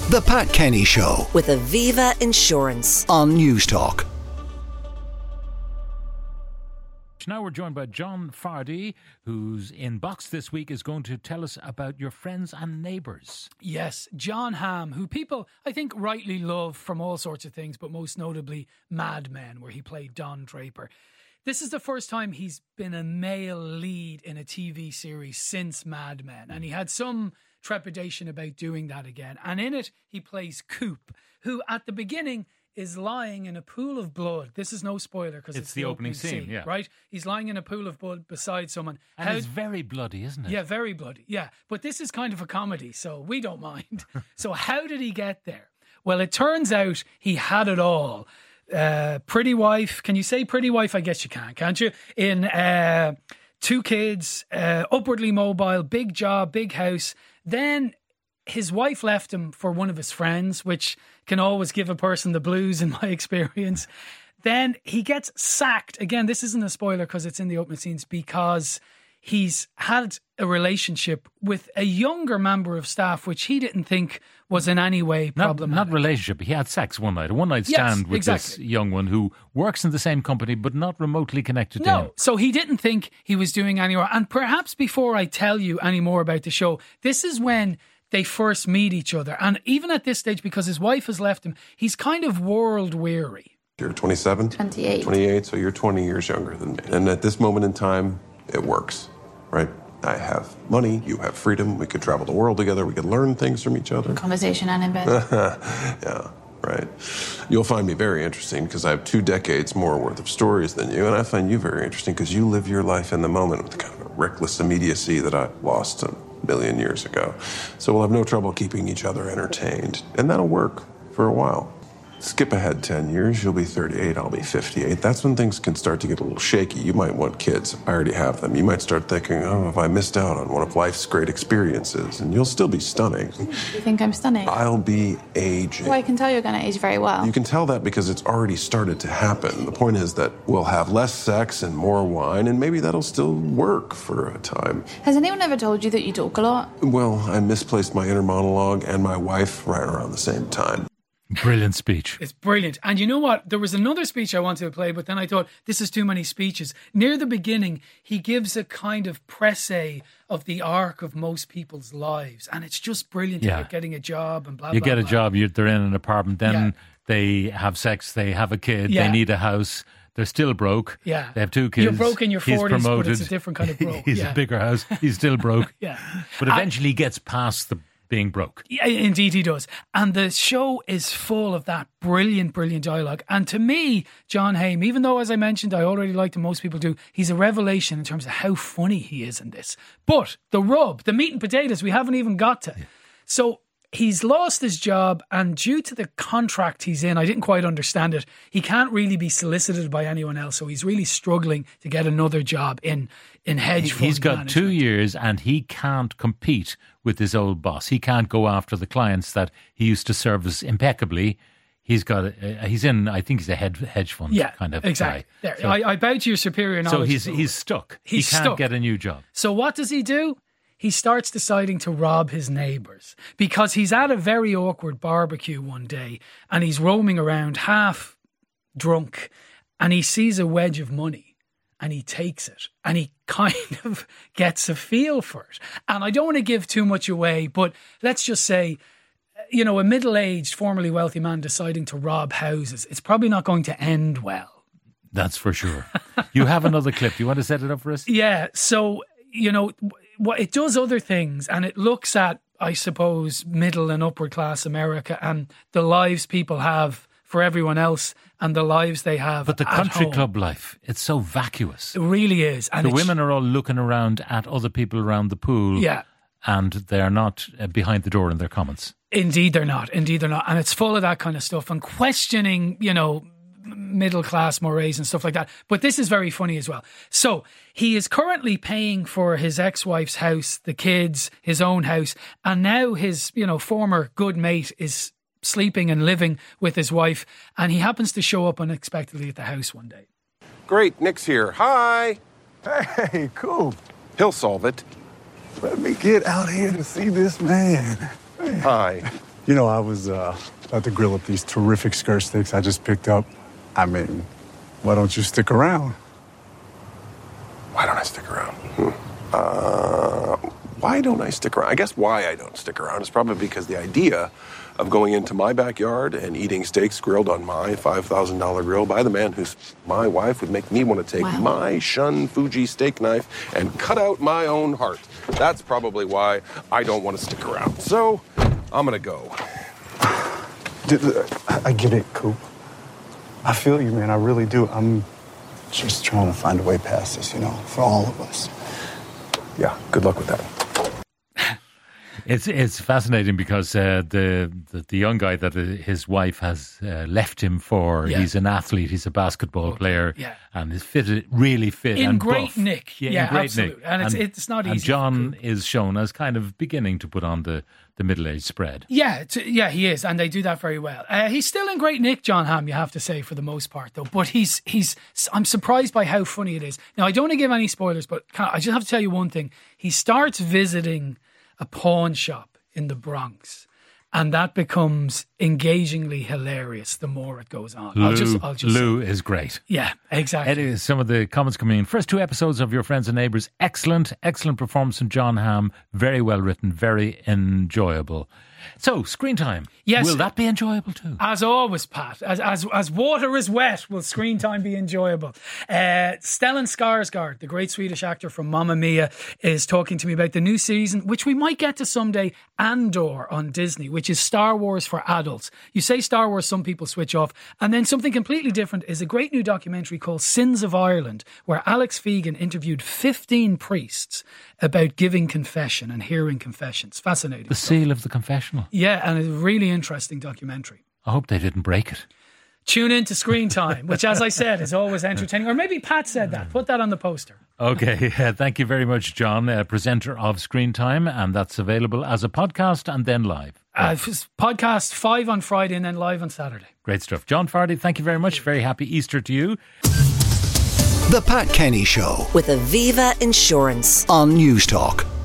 The Pat Kenny Show with Aviva Insurance on News Talk. Now we're joined by John Fardy, who's in box this week, is going to tell us about Your Friends and Neighbours. Yes, Jon Hamm, who people, I think, rightly love from all sorts of things, but most notably Mad Men, where he played Don Draper. This is the first time he's been a male lead in a TV series since Mad Men, and he had some trepidation about doing that again. And in it, he plays Coop, who at the beginning is lying in a pool of blood. This is no spoiler because it's the opening scene, yeah. Right? He's lying in a pool of blood beside someone. And it's very bloody, isn't it? Yeah, very bloody, yeah. But this is kind of a comedy, so we don't mind. So how did he get there? Well, it turns out he had it all. Pretty wife. Can you say pretty wife? I guess you can, can't you? In 2 kids, upwardly mobile, big job, big house. Then his wife left him for one of his friends, which can always give a person the blues in my experience. Then he gets sacked. Again, this isn't a spoiler because it's in the opening scenes, because he's had a relationship with a younger member of staff, which he didn't think was in any way problematic. Not relationship. He had sex one night, a one-night stand with this young one who works in the same company but not remotely connected to him. No, so he didn't think he was doing any more. And perhaps before I tell you any more about the show, this is when they first meet each other. And even at this stage, because his wife has left him, he's kind of world weary. You're 27? 28. 28, so you're 20 years younger than me. And at this moment in time, it works, right? I have money, you have freedom, we could travel the world together, we could learn things from each other. Conversation and in bed. Yeah, right. You'll find me very interesting because I have 2 decades more worth of stories than you, and I find you very interesting because you live your life in the moment with the kind of a reckless immediacy that I lost a million years ago. So we'll have no trouble keeping each other entertained, and that'll work for a while. Skip ahead 10 years, you'll be 38, I'll be 58. That's when things can start to get a little shaky. You might want kids. I already have them. You might start thinking, oh, have I missed out on one of life's great experiences? And you'll still be stunning. You think I'm stunning? I'll be aging. Well, I can tell you're going to age very well. You can tell that because it's already started to happen. The point is that we'll have less sex and more wine, and maybe that'll still work for a time. Has anyone ever told you that you talk a lot? Well, I misplaced my inner monologue and my wife right around the same time. Brilliant speech. It's brilliant. And you know what? There was another speech I wanted to play, but then I thought, this is too many speeches. Near the beginning, he gives a kind of précis of the arc of most people's lives. And it's just brilliant about getting a job and blah, blah, blah. You get a job, they're in an apartment, then they have sex, they have a kid, they need a house. They're still broke. Yeah. They have 2 kids. You're broke in your 40s, promoted. but it's a different kind of broke. He's a bigger house. He's still broke. Yeah. But eventually he gets past the being broke. Yeah, indeed he does. And the show is full of that brilliant, brilliant dialogue. And to me, Jon Hamm, even though, as I mentioned, I already liked him, most people do, he's a revelation in terms of how funny he is in this. But the rub, the meat and potatoes, we haven't even got to. So he's lost his job, and due to the contract he's in, I didn't quite understand it, he can't really be solicited by anyone else, so he's really struggling to get another job in hedge fund He's got management. 2 years and he can't compete with his old boss. He can't go after the clients that he used to service impeccably. He's got, he's in, I think he's a hedge fund kind of exactly. guy. There. So, I bow to your superior knowledge. So he's stuck. He can't stuck. Get a new job. So what does he do? He starts deciding to rob his neighbours because he's at a very awkward barbecue one day and he's roaming around half drunk and he sees a wedge of money and he takes it and he kind of gets a feel for it. And I don't want to give too much away, but let's just say, you know, a middle-aged, formerly wealthy man deciding to rob houses, it's probably not going to end well. That's for sure. You have another clip. Do you want to set it up for us? Yeah. So, you know, it does other things and it looks at, I suppose, middle and upward class America and the lives people have for everyone else and the lives they have. But the country club life, it's so vacuous. It really is. And the women are all looking around at other people around the pool. Yeah. And they're not behind the door in their comments. Indeed they're not. Indeed they're not. And it's full of that kind of stuff and questioning, you know, middle class mores and stuff like that. But this is very funny as well. So he is currently paying for his ex-wife's house, the kids, his own house, and now his, you know, former good mate is sleeping and living with his wife, and he happens to show up unexpectedly at the house one day. Great, Nick's here. Hi. Hey, cool. He'll solve it. Let me get out here to see this man. Hi. You know, I was about to grill up these terrific skirt steaks I just picked up. I mean, why don't you stick around? Why don't I stick around? Why don't I stick around? I guess why I don't stick around is probably because the idea of going into my backyard and eating steaks grilled on my $5,000 grill by the man who's my wife would make me want to take my Shun Fuji steak knife and cut out my own heart. That's probably why I don't want to stick around. So I'm going to go. I get it, Coop. I feel you, man. I really do. I'm just trying to find a way past this, you know, for all of us. Yeah, good luck with that. It's fascinating because the young guy that his wife has left him for, he's an athlete, he's a basketball player, and is really fit in and great buff. nick. Yeah, in great absolutely. nick. And it's not easy. And John is shown as kind of beginning to put on the middle-aged spread. Yeah, he is, and they do that very well. He's still in great nick, John Hamm, you have to say, for the most part, though. But I'm surprised by how funny it is. Now, I don't want to give any spoilers, but I just have to tell you one thing. He starts visiting a pawn shop in the Bronx, and that becomes engagingly hilarious the more it goes on. Lou is great. Yeah, exactly. Some of the comments coming in. First 2 episodes of Your Friends and Neighbours, excellent performance from John Hamm. Very well written, very enjoyable. So, screen time. Yes. Will that be enjoyable too? As always, Pat. As water is wet, will screen time be enjoyable? Stellan Skarsgård, the great Swedish actor from Mamma Mia, is talking to me about the new season, which we might get to someday, Andor on Disney, which is Star Wars for adults. You say Star Wars, some people switch off. And then something completely different is a great new documentary called Sins of Ireland, where Alex Fegan interviewed 15 priests about giving confession and hearing confessions. Fascinating. The seal of the confessional. Yeah, and a really interesting documentary. I hope they didn't break it. Tune in to Screen Time, which, as I said, is always entertaining. Or maybe Pat said that. Put that on the poster. Okay, thank you very much, John, presenter of Screen Time, and that's available as a podcast and then live. Podcast 5 on Friday and then live on Saturday. Great stuff. John Fardy, thank you very much. Very happy Easter to you. The Pat Kenny Show with Aviva Insurance on News Talk.